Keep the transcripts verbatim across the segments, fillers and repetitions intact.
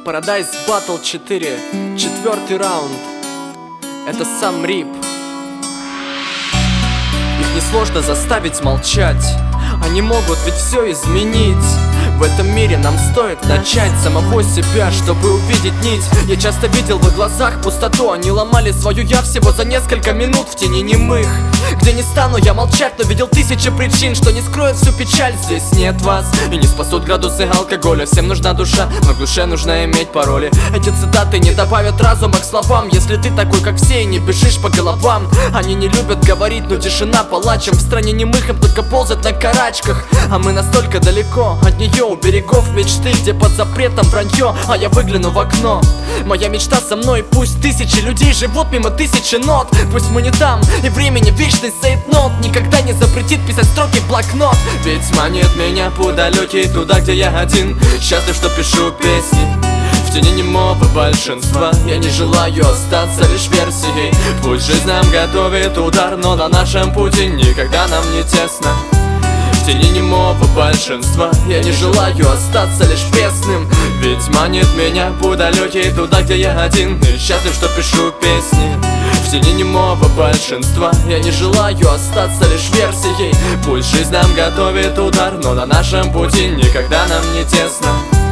Paradise Battle четыре, четвертый раунд. Это сам Рип. Их несложно заставить молчать. Они могут ведь все изменить. В этом мире нам стоит начать с самого себя, чтобы увидеть нить. Я часто видел в их глазах пустоту. Они ломали свою я всего за несколько минут в тени немых. Где не стану я молчать, но видел тысячи причин, что не скроет всю печаль. Здесь нет вас, и не спасут градусы алкоголя. Всем нужна душа, но в душе нужно иметь пароли. Эти цитаты не добавят разума к словам. Если ты такой, как все, и не бежишь по головам. Они не любят говорить, но тишина палачем. В стране немых им только ползать на карачках. А мы настолько далеко от нее, у берегов мечты, где под запретом вранье. А я выгляну в окно. Моя мечта со мной, пусть тысячи людей живут мимо тысячи нот. Пусть мы не там, и времени вечность стоит нот. Никогда не запретит писать строки в блокнот. Ведь манит меня путь далекий туда, где я один. Счастлив, что пишу песни в тени немого большинства. Я не желаю остаться лишь версией. Пусть жизнь нам готовит удар, но на нашем пути никогда нам не тесно. В тени немого большинства я не желаю остаться лишь песным. Ведь манит меня путь далекий туда, где я один. И счастлив, что пишу песни в тени немого большинства. Я не желаю остаться лишь версией. Пусть жизнь нам готовит удар, но на нашем пути никогда нам не тесно.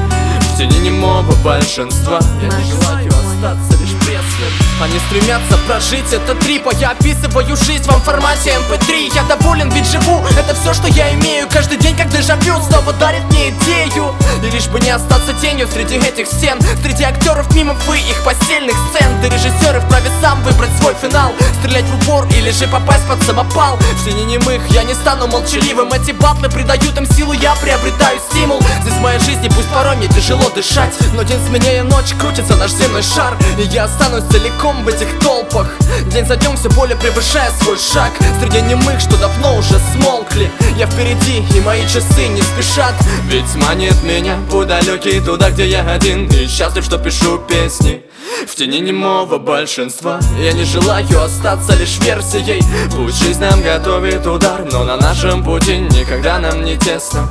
В тени немого большинства я не желаю остаться лишь пресным. Они стремятся прожить этот трип, а я описываю жизнь вам в формате эм пэ три. Я доволен, ведь живу, это все, что я имею. Каждый день, как дежавю, снова дарит мне идею. И лишь бы не остаться тенью среди этих стен, среди актеров мимов и их постельных сцен. Ты режиссер и вправе сам выбрать свой финал. Стрелять в упор или же попасть под самопал. В тени немых я не стану молчаливым. Эти батлы придают им силу, я приобретаю стимул. Здесь в моей жизни пусть порой мне тяжело дышать, но день сменяя ночь крутится наш земной шар. И я останусь целиком в этих толпах, день за днем все более превышая свой шаг. Среди немых, что давно уже смолкли, я впереди, и мои часы не спешат. Ведь манит меня путь далекий туда, где я один. И счастлив, что пишу песни в тени немого большинства. Я не желаю остаться лишь версией. Пусть жизнь нам готовит удар, но на нашем пути никогда нам не тесно.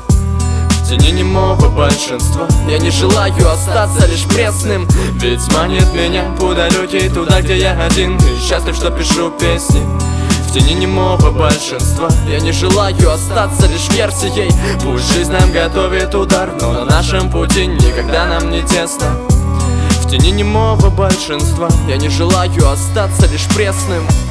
В тени немого большинства я не желаю остаться лишь пресным. Ведь манит меня путь далекий туда, где я один. И счастлив, что пишу песни в тени немого большинства. Я не желаю остаться лишь версией. Пусть жизнь нам готовит удар, но на нашем пути никогда нам не тесно. В тени немого большинства я не желаю остаться лишь пресным.